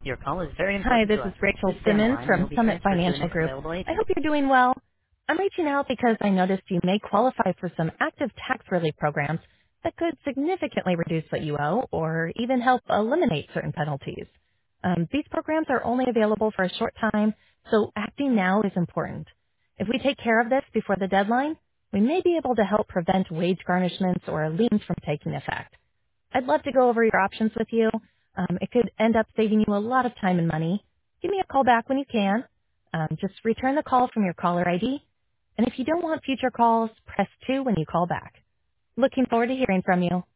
Your call is very Hi, important this to is us. Rachel Please stay on the Simmons line and from you'll be Summit transferred to the Financial next Group. available I agent. hope you're doing well. I'm reaching out because I noticed you may qualify for some active tax relief programs that could significantly reduce what you owe or even help eliminate certain penalties. These programs are only available for a short time, so acting now is important. If we take care of this before the deadline, we may be able to help prevent wage garnishments or liens from taking effect. I'd love to go over your options with you. It could end up saving you a lot of time and money. Give me a call back when you can. Just return the call from your caller ID. And if you don't want future calls, press 2 when you call back. Looking forward to hearing from you.